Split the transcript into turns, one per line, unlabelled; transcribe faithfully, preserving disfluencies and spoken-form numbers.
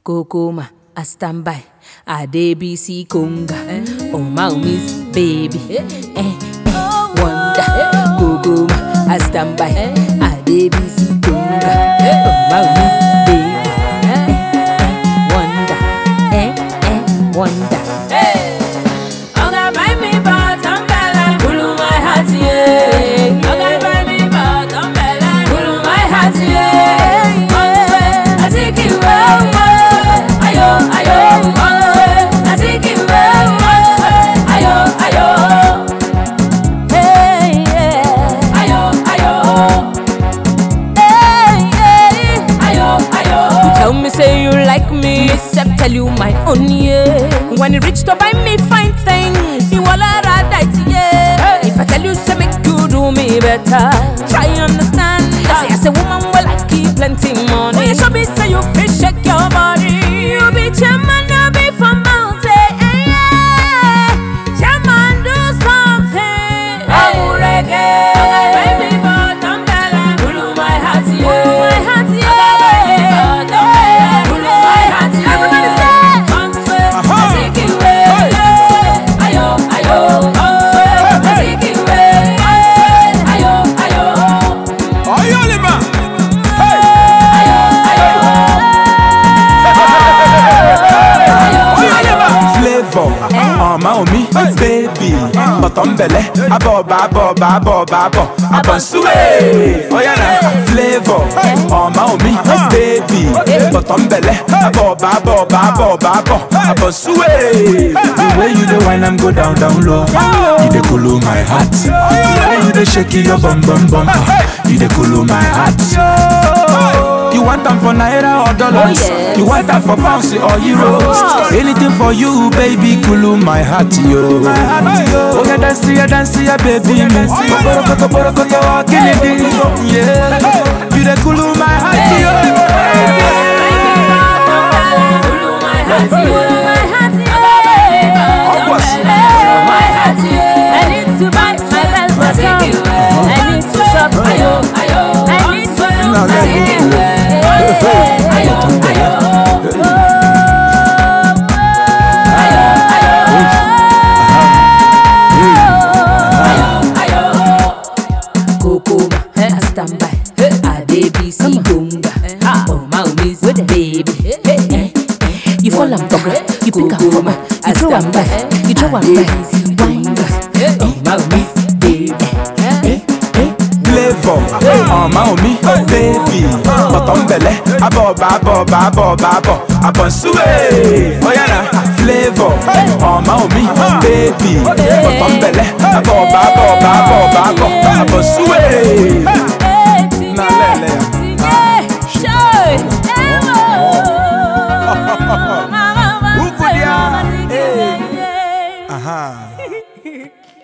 Kokoma, I stand by. I D B C Conga. Oh, my miss baby. Eh, eh, wonder. Kokoma, I stand by. I D B C Conga. Oh, my miss baby. Eh, eh, wonder. Eh, eh, wonder. Hey, I'm gonna buy me bottom bella. Pull my heart, yeah. I'm gonna buy me bottom bella. Pull my heart, yeah. I take it well. Ayo, ayo, I take it well. Ayo, ayo, hey, yeah. Ayo, ayo, hey, yeah. Ayo, ayo. You tell me say you like me, except tell you my own, yeah. When you reach to buy me fine things, you all are right, yeah. If I tell you say make you do me better, try understand. I say as a woman well I keep plenty money. When you show me say you fit shake your body. You be chairman, you be from mountain, yeah. Chairman, do something. I'm reggae. Baby, but I'm better. Pull my heart, yeah. Pull my heart, yeah. Pull my heart, yeah. Everybody say, I take it away. Ayo, ayo. I take it away. Ayo, ayo.
Ayo, Lima. Oh, my me, baby, but I'm belly. Abo, babo, babo, babo, abon suwe. Oh yeah, flavor. Oh, my me, baby, but I'm belly. Abo, babo, babo, babo, abon suwe. The way you do when I'm go down, down low. You dey cool my heart. The way you dey shake your bum, bum, bum. You dey cool my heart. You want them for naira or dollars? Oh, yes. You want them for pounds or euros? Oh. Anything for you, baby, cool my heart, yo. My heart, yo. Oh, yeah, dance, yeah, dance, yeah, baby. Borokoto, borokoto, killing it, yeah. You dey cool my heart, yo.
Cool my heart, yo. My heart, yo. I need to buy my velvet song. I need to shop, ayo, ayo. I need to do my you fall and talk, you pick up from her, you throw am back, you throw am back, wind up, oh my miss baby,
flavor, oh my me, baby, but I'm belly, abo, babo, babo, babo, abon suwe, oh yeah, flavor, oh my me, baby, but I'm belly, abo, babo, babo, babo, abon suwe, na lele. Aha.